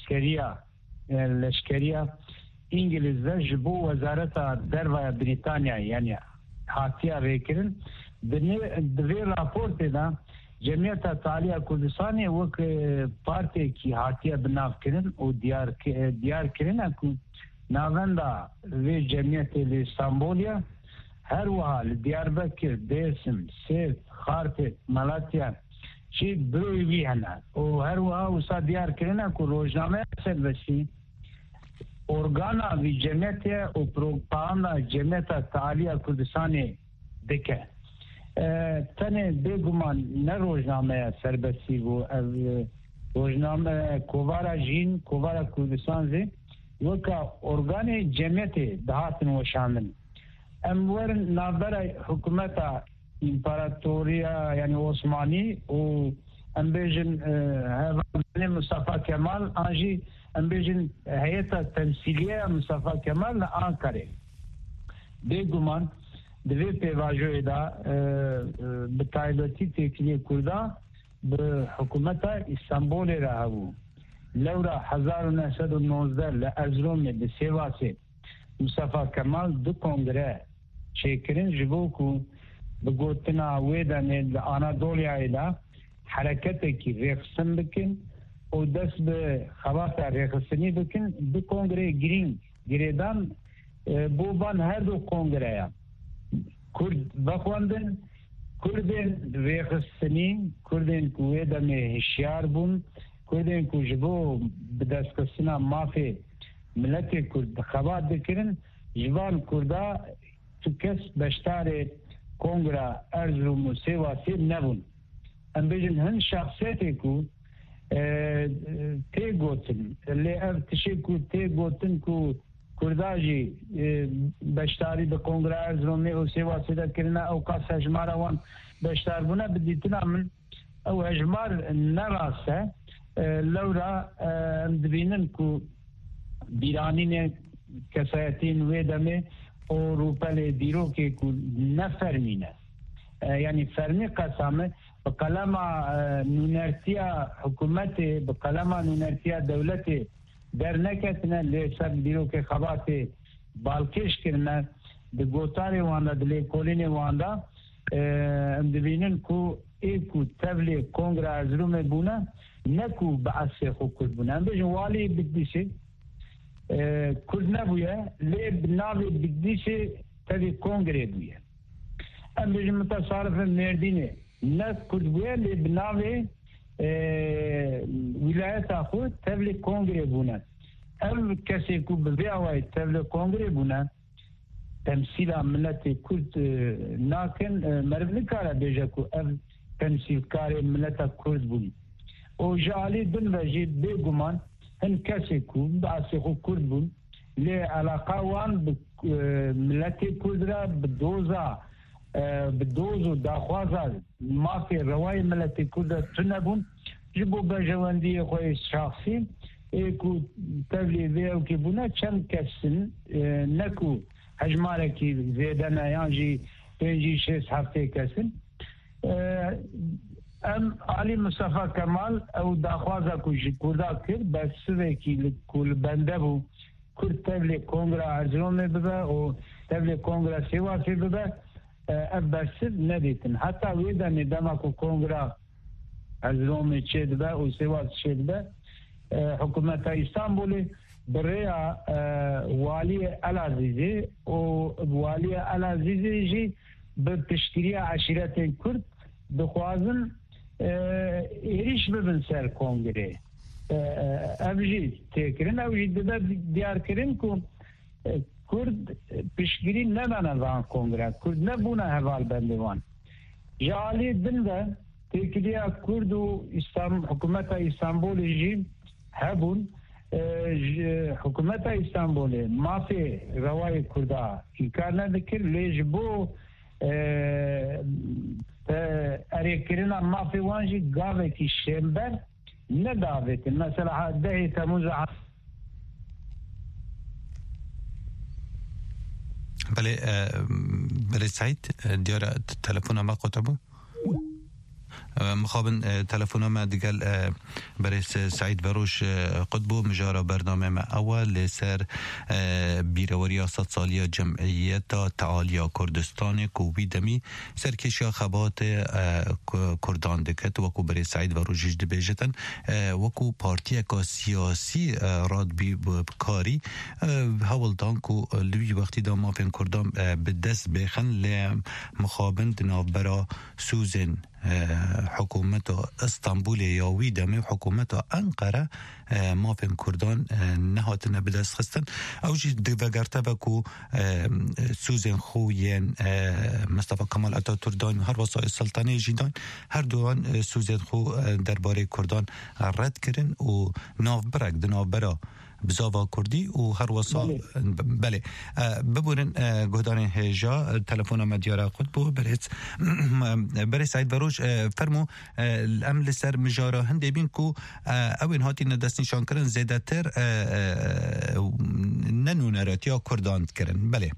لشکریه انگلیز جبو وزارت دروا بریتانیا یعنی حاتیا ریکرن دوی راپورت دا جمعیت تعالیه کردستانی وک پارتی کی حاتیا بناف کرن و دیار کرن اکو ناوندا وی جمعیت استانبولیا هر وحال دیاربکر دیرسم سیرت خارپت ملاتیا چی بروی وی هنه و هر وحال وسا دیار کرن اکو روزنامه سلوسی ارگانا وی جمعیت و پروپاگاندا جمعیت تعالیه کردستانی دکه تنه بگمان نه روزنامه سربسی و روزنامه کووارا جین کووارا کردستان زی وکا ارگان جمعیت دهاتن و شامل امور نابر حکومت امپراتوریا یعنی عثمانی و امبیجن مصطفى کمال آنجی امبیجن هیئت تمثیلیه مصطفى کمال آنکره بگمان دوی پیواجوی دا بتایبتی تکلیه کرده به حکومت استانبول راهو لورا 1919 لازروم به سیواسه مصطفى کمال دو کنگره چیکرین جبو کو بگوتنا ویدن آنادولیا دا حرکت کی ریخسن بکن و دست به خواست ریخسنی بکن دو کنگره گریدان بوبان هر دو کنگره کرد بخواندن کردن ریخستنی کردن کوه دم هشیار بون کردن کو جبو بدستکسنا مافی ملت کرد خبات بکرن جوان کردا تو کس بشتار کنگرا ارزروم و سیواسی نبون ام بیجن هن شخصیتی کو تی گوتن لی اف تشی کو تی گوتن کو كرداجي بشتاري بكونغرس رومي او سوا سيدا كرنا او قاس هجمار وان بشتار بنا بديتنا من او هجمار نراسه لورا دبينن كو بيرانين كساتين ويدمه او روبل ديرو كي كو نفرمينه يعني فرمي قسامه بقلما نونرتيا حكومتي بقلما نونرتيا دولتي در نکتنه لیسر دیرو که خباته بالکش کرنه ده گوتاری وانده دلی کولین وانده دبینن کو ایکو تبلی کنگره از روم بونه نکو بعث خو کرد بونه بجن والی بدیشه کرد نبویه لی بناوی بدیشه تبلی کنگره بویه ام بجن متصارف مردینه نه کرد بویه لی بناوی ولایت خود تبلی کنگره بونه ام کسی کو ببیاوی تبلی کنگره بونه تمثیل ملت کرد ناکن مرد نکاره بیجه کو ام تمثیل کار ملت کرد بونه او جالی دن وجه بگمان هن کسی کو باسی خو کرد بون لی علاقه وان ملت کرد را بدوز و داخوازا مافی روای ملت کرد تنبون جبو بجواندی خوی شخصی ایکو تبلی ویو کی بونه چند کسن نکو هجماره کی زیده نیانجی 5-6 هفته کسن ام علی مصطفی کمال او داخوازا کو کردا کرد بس سوی کی کل بنده بو کرد تبلی کنگره ارزروم ببه و تبلی کنگره سیواسی ببه بس ندیتن حتی ویده ندامه کو کنگره ارزروم چید به و سیواس چید به حکومت استانبول برای والی العزیزی و والی العزیزی جی به تشکیلی عشیرت کرد بخوازن ایریش ببن سر کنگره اوجی تکرین اوجی داده دیار کرن که کرد پیشگیری ندانه وان کنگره کرد نبونه حوال بندوان جالی دنده تکلیه کرد و حکومت استانبول جی هبون حکومت استانبول مافی روای کرده انکار ندکر لیج بو اریکرنا مافی وانجی گاوه کی شمبر نداویت مثلا 10 تموز بله سعید دیار تلفن ما قطبو مخابن تلفن ما دیگل برای سعید وروش قطبو مجارا برنامه ما اول لسر بیروری 100 سالی جمعیت تعالی کردستان کوبی دمی سرکشی خبات کردان دکت وکو برای سعید وروش جد بیجتن وکو پارتی اکا سیاسی راد بی بکاری هولدان کو لوی وقتی دا مافین کردان بدست بخن لمخابن دناف برا سوزن حکومت استانبول یا ویدمی حکومت انقره مافن کردان نهاتن بدست خستن اوجی دوگرته بکو سوزن خوین مصطفی کمال اتاتورک هر وسایل سلطنه جیدان هر دوان سوزن خو درباره کردان رد کردن و ناوبرک دناوبرا بزاوا کردی و هر وسا بله ببورن گهدان هجا تلفن مدیار خود بو برای سعید وروش فرمو الامل سر مجارا هنده بین کو اوین هاتی ندست نشان کرن زیده تر ننونرات یا کردان کرن بله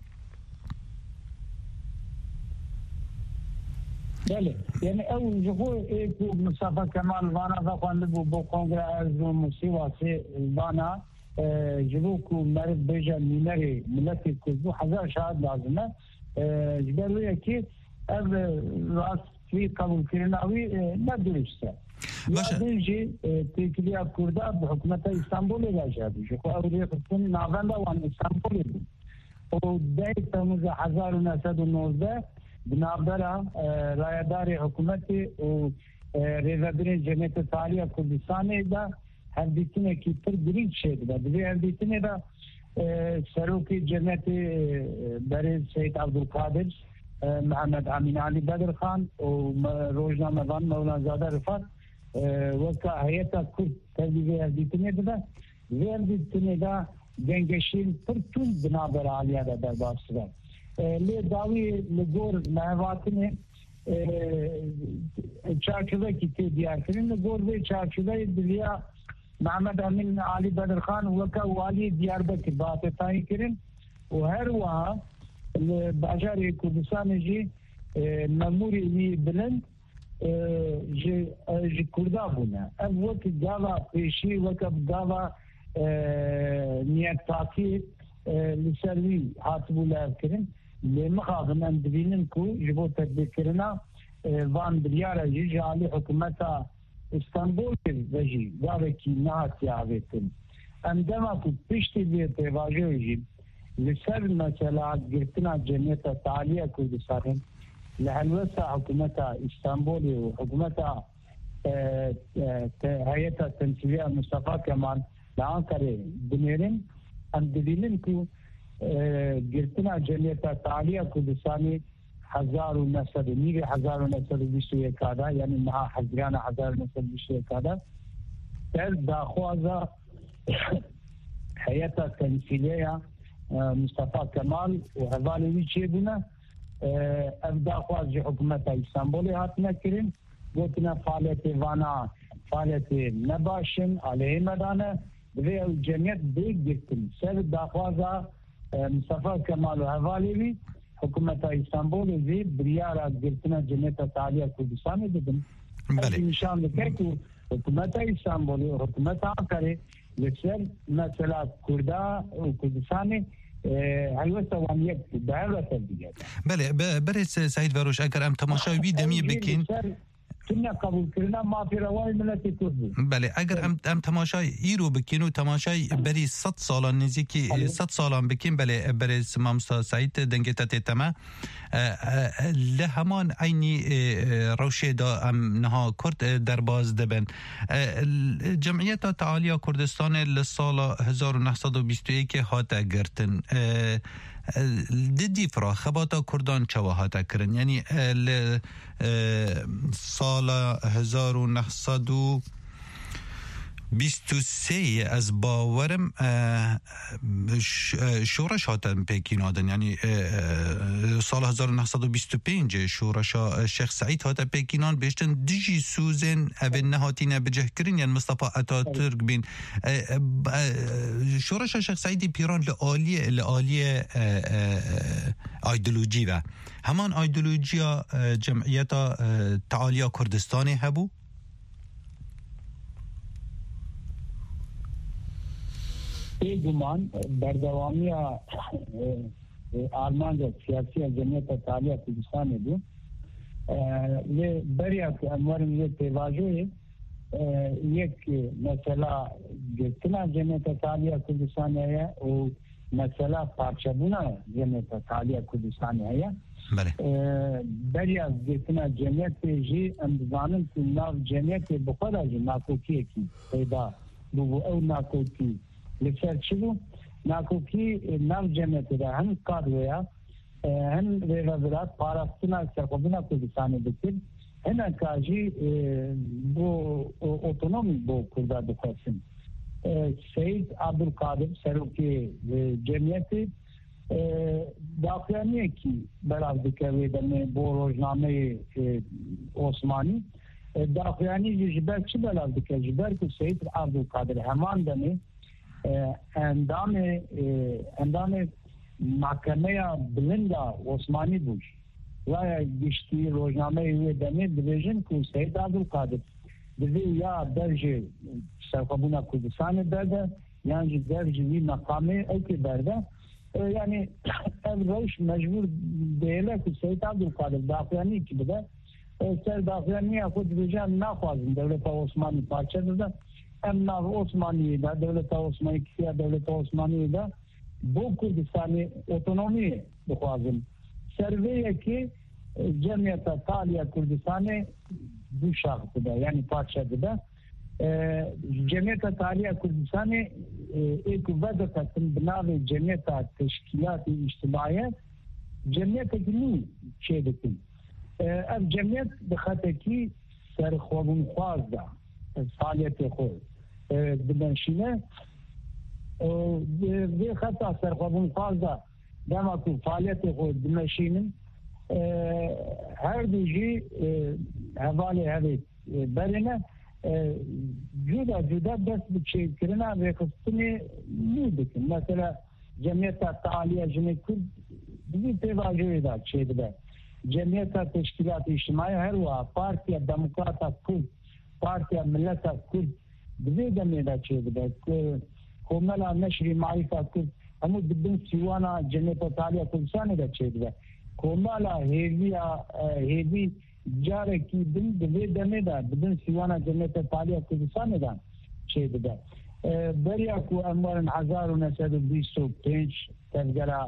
بله یعنی او جهو ایکو مصطفی کمال وانا فقانده بو کنگره ارزو موسیواسی وانا جهو کو مرد بیجا مینری ملت کردو 1000 شاهد لازمه جبرویه که او راستی قبول کرناوی ندرسته یادنجی تکلیه کرده به حکومت استانبول راجعه جهو او ریختن ناونده وان استانبول بود و 10 تموز 1919 بنابرا رایدار حکومتی و ریزادرین جمعیت تعالی کردستان دا هر دیتنه کی پر گرین شد دا دوی هر دیتنه دا سروکی جمعیت برای سید عبدالقادر محمد امین علی بدر خان و روزنامه وان مولانا زاده رفات وکا هیئت کرد تبلیغ هر دیتنه دا وی هر دیتنه دا گنگشین پرتون بنابر عالیه در باسره لی داوی لگور نهواتنه چارچوبه کی تی دیار کرین لگور به چارچوبه دلیا محمد امین علی بدر خان وکا والی دیاربکر بات تای کرین و هر وا بازار کردستان جی ماموری بلند جی کردا بونه وقت گاوا پیشی وقت گاوا نیت تاکی لسروی حاتبو لعب کرن لمخاضن ان دبینن کو جبو تدبیر کرنا وان بریارا جی جالی حکومتا استانبول وجی گاوه کی نهات یاویتن اندما کو پشتی بیت واجه جی لسر مثلا گرتنا جمعیت تعالیه کردستان لحلوسا حکومتا استانبول و حکومتا هیئت تنسیقیه مصطفی کمال لانکره دنیرن ام دلیلن کو گرتنا جمعیت تعالیه کردستانی 1921 کادا یعنی مها حزران 1921 کادا در داخوازا هیئت تنسیقیه مصطفى كمال وهذول ويجيبنا ابدا خواج حكومه اسطنبول هاتنا كريم قلتنا فعالية وانا فعالية نباشن عليه مدانه بغير الجميع بيك جبتن سبب داخوازا مصطفى كمال وهذول حكومه اسطنبول زي بريارة جبتنا جميع تعالية كردستان بدن نشان لكيكو حكومه اسطنبول وحكومه انقره لسر مثلا کردا و کردستان هلوسته وانیت دعوت دیگه بله برس سعید وروش اگر ام تماشای دمی بکین کنه قبول کردن ما فی روای ملت کردی بله اگر ام تماشای ایرو بکین و تماشای بری 100 سالان نزدیکی 100 سالان بکین بله برس مامستا سعید دنگت تما لهمان عینی روشه دا ام نها کرد در باز دبن جمعیت تعالی کردستان لسال 1921 هات گرتن دیدی فرا خباتا کردان چواهاتا کرن یعنی سال 1923 از باورم شورش هاتن پیکین آدن یعنی سال 1925 شورش شیخ سعید هاتا پیکینان بیشتن دیجی سوزن اوه نهاتین بجه کرن یعنی مصطفى اتاتورک بین شورش شیخ سعیدی پیران لعالی ایدولوژی و همان ایدولوژی جمعیت تعالی کردستانی هبو گمان بردوامی آرمان سیاسی جمعیت تعالی کردستان بود بریا که امورم یک تواجه یک مثلا گرتنا جمعیت تعالی کردستان ہے و مثلا پارچبونا جمعیت تعالی کردستان ہے بریا گرتنا جمعیت جی اندزانن که ناو جمعیت بخورا جی ناکوکی کی پیدا بو او ناکوکی لسر چلو ناکوکی ناو جمعیت دا هم کار ویا هم ریوزرات پاراستنا سرقبونا کردستان بکر هنا کاجی بو اوتونومی بو کردا بخورسن سید عبدالقادر سروکی جمعیت داخلانیه کی براز دکوی دنه بو روزنامه عثمانی داخلانی جبر چی براز دکوی جبر که سید عبدالقادر همان دنه اندام محکمه بلندا عثمانی بود و گشتی روزنامه وی دنه دیویژن که سید عبدالقادر دوی یا درجه سرقبونا کردستان برده یعنی درجه وی مقامه ایکی برده یعنی روش مجبور دیله که سید عبدالقادر داخلانی که بده سر داخلانی خود دیویژن نخوازن دولت عثمانی پارچه داده ام ناو عثمانی دا دولت عثمانی کیا دولت عثمانی دا بو کردستانی اوتونومی بخوازن سرویه که جمعیت تعالی کردستان دو شاخ بده یعنی پارچه بده جمعیت تعالی کردستان ایک وضع بناو جمعیت تشکیلات اجتماعی جمعیت کنی چه بکن اب جمعیت بخاطر کی سر خوابون خواز دا فعالیت خود بنشینه وفي خطأ سرخوبون فازا دمكو فعالية خود دمشينن هر دوجي حوالي هذه برنا جدا جدا بس بشيء كرنا بخصني مودك مثلا جمعية التعالية جمعية كرد بزي تواجه دا شيء ده جمعية التشكيلات الاجتماعية هروا بارتيا ديمقراطة كرد بارتيا ملة كرد بزي جمعية دا شيء ده كملا نشر معرفة كرد همو بدون سيوانا جمعية التعالية كردستان دا شيء ده كملا هيدي جاره کی دن دوی دمه دا بدن سیوانا جمعیت تعالیه کردستان دا چه ده بریا کو اموال 1925 تفجرا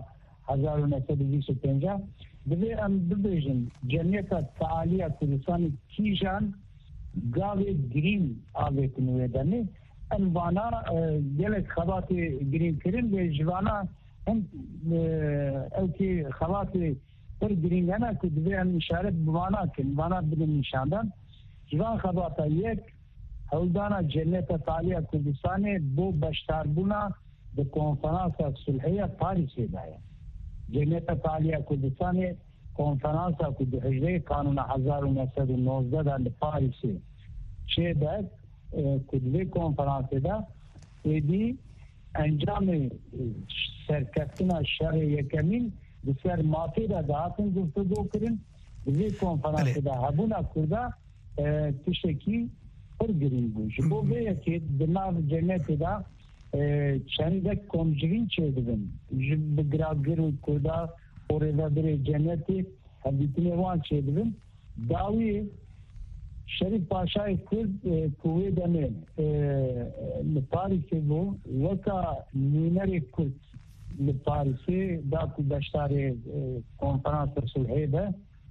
1925 دوی ام ببیجن جمعیت تعالیه کردستان کیجان گاوی گرین آوه کنوه دنه انوانا گلک خبات گرین کرن و جوانا هم اوکی خبات پر گرینگانا که دوی هم اشارت بوانا کن وانا بدن نشاندن جوان خباتا یک هولدانا جمعیت تعالیه کردستان بو بشتار بونا ده کنفرانس صلحیه پاریسی دایا جمعیت تعالیه کردستان کنفرانس که ده هجره قانون 1919 ده پاریسی چه داد که دوی کنفرانس ده ایدی انجام سرکتنا شرع یکمین بسیار مافی را دهاتن گفتگو کرن بزی کنفرانس دا هبونا کرده تشکی پر گرین بوش بو بیه که دماغ جمعیت دا چند کمجرین چه دبن بگرادگر و کرده و ریزادر جمعیت حدیتنی وان چه دبن داوی شریف پاشای کرد کوه دمه پاریسی بو وکا نینر کرد لپارسی داکو بشتار کنفرانس صلحی ده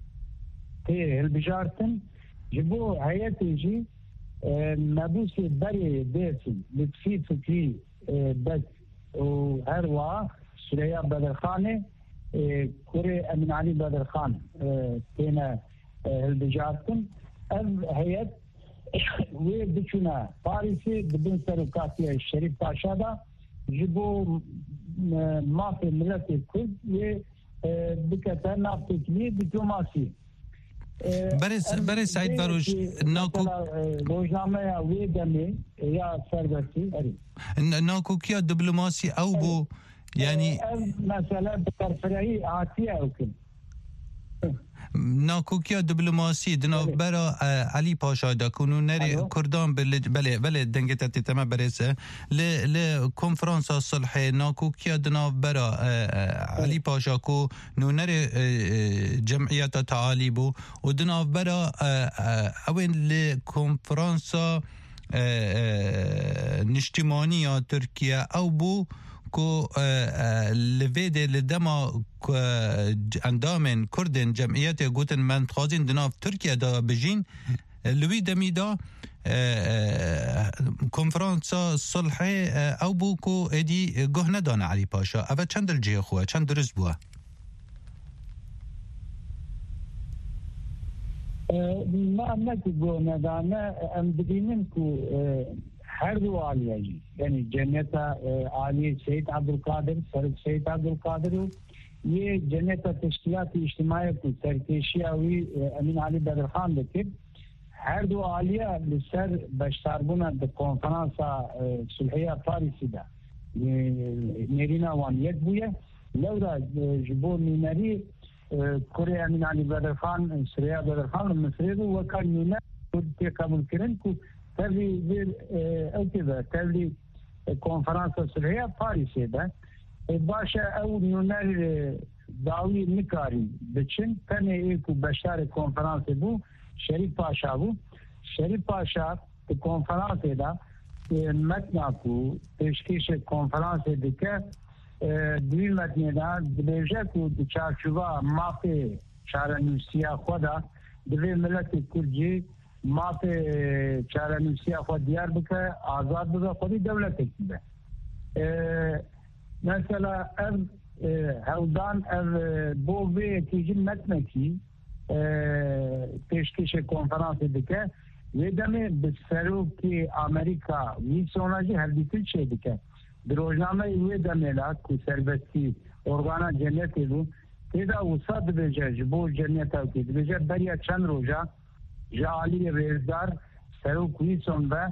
تی هلبجارتن جبو هیئتی جی مبوس بری دیسی لطفی فکری بس و هر وا سریا بدرخانه کوری امین علی بدرخان تینا هلبجارتن اف هیئت و بچونا پاریسی بدون سروکاتی شریف پاشا دا جبو مافی ملت کرد و بکتر نفتکنی دیپلوماسی برای سعید بروش ناکو روزنامه وی دمی یا سربستی ناکوکیا دیپلوماسی او بو یعنی مثلا بطرفرهی آتیه اوکن ناکوکیا دیپلوماسی دناو برا علی پاشا دا کنو نری کردان بله دنگت تیتما برسه ل کنفرانس صلح ناکوکیا دناو برا علی پاشا کو نو نری جمعیت تعالی بو و دناو برا اوین ل کنفرانس نشتیمانی ترکیه او بو کو لویده لدما اندامن کردن جمعیت گوتن من خوازین دناف ترکیه دا بجین لوی دمی دا کنفرانس صلح او بو کو ادی گه ندانه علی پاشا اوه چند الجه خواه چند درست بوه ما نکو گه ندانه ام بدینن کو هر دو عالیه یعنی جمعیت عالی سید عبدالقادر سید عبدالقادر یہ جمعیت تشکیلات اجتماعی کو سرکشیاوی امین علی بدرخان دکت هر دو عالیه لسر بشتاربونا د کنفرانس صلحیه پاریسی دا نرینا وان یک بویه لورا جبور نینری کوری امین علی بدرخان سریا بدرخان مصری دو وکر نینا تی قبول کرن کو تبلی او كذا تبلی کنفرانس صلحیه پاریسی دا باشا او نونر داوی نکاری بچن تنه ایکو بشار کنفرانس بو شریف پاشا بو شریف پاشا کنفرانس دا متنا کو پیشکش کنفرانس دکه دوی متنه دا دبیجه کو چارچوبا مافی چارنوسیا خدا دوی ملت کرجی مافی چارنوسیا خود دیار بکه آزاد بکه خودی دولت اکیده مثلا هودان بو وی تیجی متنکی پیشکش کنفرانس دکه و دمه بسرو که امریکا وی سوناجی هر دیتل چه دکه دروجنامه وی دمیلا کو سربستی ارگانا جنت بو تیدا وسط بجه جبو جنت او تید بجه بریا چند روزا جالی رزدار سرو کویسون به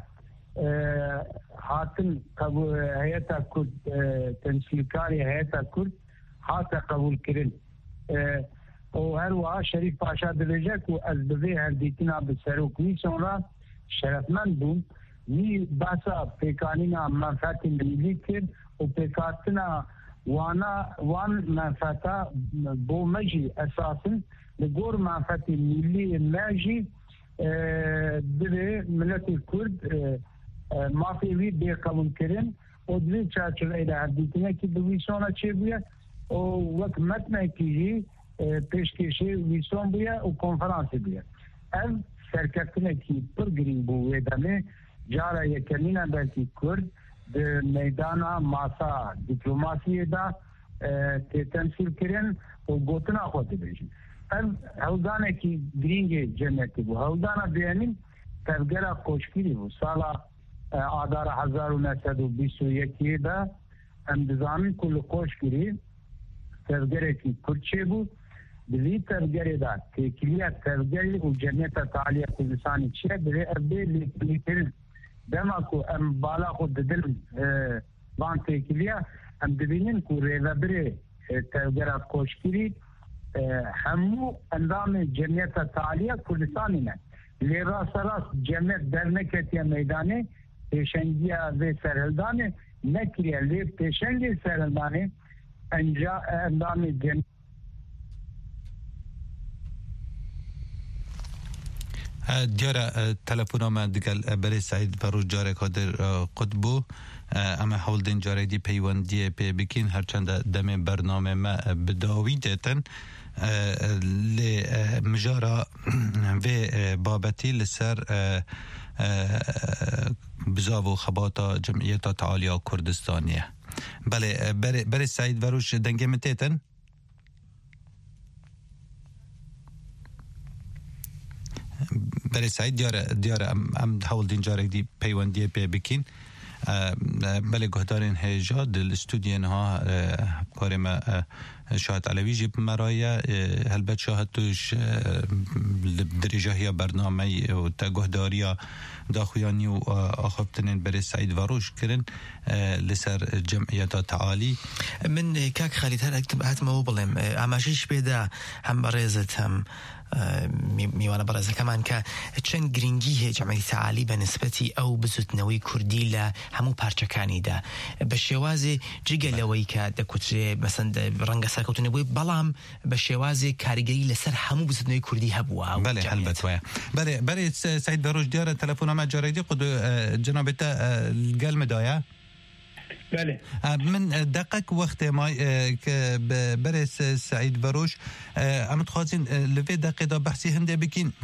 حاتم قبول هیئت کرد تمثیلکاری هیئت کرد حاتا قبول کرن او هر وها شریف پاشا دلیجه کو از دوی هر دیتنا بسرو کویسون را شرفمند بوم نی باسا پیکانینا منفعت ملی کرد و پیکاتنا وان منفعتا بو مجی اساسا لگور منفعت ملی مجی دوی ملت کرد مافی وی بی قبول کرن و دوی چاچل ایده هر دیتنا که دوی سونا چه بویا و وقت متنه کیجی پیشکشی ویسون بویا و کنفرانس بویا اف سرکتنه کی پر گرین بو ویدانه جارا یکنینا بلکی کرد در میدانا ماسا دیپلوماسی دا تمثیل کرن و گوتنا خود بیشن اف هودانه کی گرینگ جنتی بو هودانا بیانین تفگره کوشکیری بو سالا آدار 1921 دا امدزامین کل کوشکیری تفگره کی کرچه بو بلی تفگره دا تکلیه تفگره و جنت تعالیه کلسانی چیه بلی ارده لیترین دما کو ام بالا خود دل وان تکلیه ام دبینن کو ریوبره تفگره کوشکیری همو اندام جنت تعالیه کلسانی نه لیرا سراس جنت در نکتیه میدانه پیشنگیه و سرهلدانه نکریه لی پیشنگی سرهلدانه اندام جنت دیاره تلفون آمد دیگل برای سعید فروش جاره کادر قطبو اما حول دین جاره دی پیوندی پی بکین هرچند دم برنامه ما بداوی دیتن لمجارة في بابتي لسر بزاو خباطة جمعية تعالية كردستانية بله بري سعيد وروش دنگه متيتن بري سعيد ديارة ام حول دين جارك دي پیوندی پی بکین بله گهدارین هجا دل استودین ها کارم شاهد علوی جیب مرایه هلبت شاهد توش درجه یا برنامه و تا گهداریا داخویانی و آخفتنین برای سعید وروش کرن لسر جمعیت تعالی من کاک خالد هر اکتب هاتمه بلیم اماشیش بیده هم برزت هم میوانه برازل كمان كچن گرینگی جمعیت تعالی به نسبتی او بزودنوی کردی ل همو پارچکانی ده به شوازی جگلوی که دکتر مثلا رنگ سرکوتونه بوی بلام به شوازی کارگری لسر همو بزودنوی کردی هبوا بله البته ویا بله سعید بروش دیاره تلفن ما جاریدی قد جنابت القل مدایا بله من دقیق وقت ما که برس سعید بروش امت خواستین لفه دقیقه بحثی هنده بکین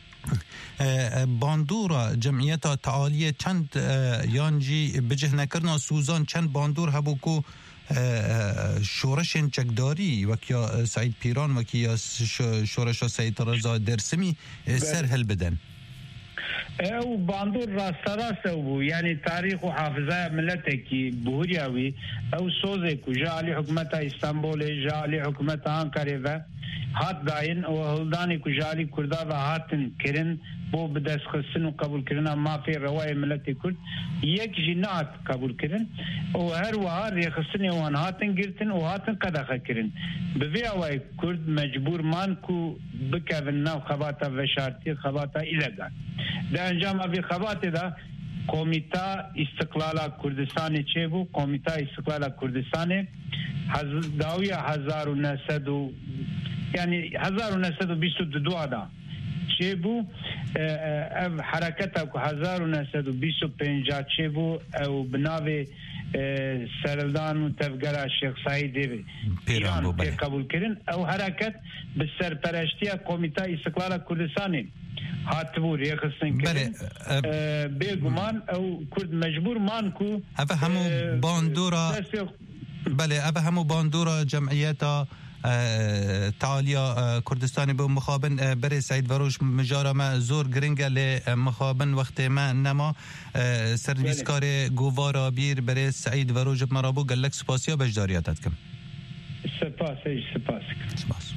باندورا جمعیت تعالیه چند یانجی بجه نکرنا سوزان چند باندور هبو کو شورش چکداری وکیا سعید پیران وکیا شورش سعید رضا درسمی سر هل بدن او باندور راست او يعني تاريخ وحافظه ملتكي بورياوي او سوزك جالي حكومه اسطنبول جالي حكومه انقره هات داين او هلداني كجالي كردا هاتن كرن بو بدس خصن وقبول كرنا ما في روايه ملتي كرد يك جنات قبول كرن او هر وهر يخصني وان هاتن جرتن وهاتن قد كرن بفيا واي كرد مجبور مانكو بكفنا خباطه وشارتي خباطه الى ده انجام ابي خباطه ده کومیتا استقلال کردستان چه بو کومیتا استقلال کردستان داوی 1900 يعني 1922 دا چه بو حرکت 1925 چه بو او بناوی سرلدان و تفگره شیخ سعید ایران قبول کرن او حرکت به سرپرشتی کومیتا استقلال کردستان هاتبور يخصن كرن بيغمان او كرد مجبور مانكو افهموا باندورا بله افهموا باندورا جمعيات تعالیا کردستانی بو مخابن بر سعید وروش مجارا ما زور گرنگه ل مخابن وقت ما نما سرویسکار گوارا بیر بر سعید وروش مرابو گلک سپاسیا بجداریاتت کم سپاس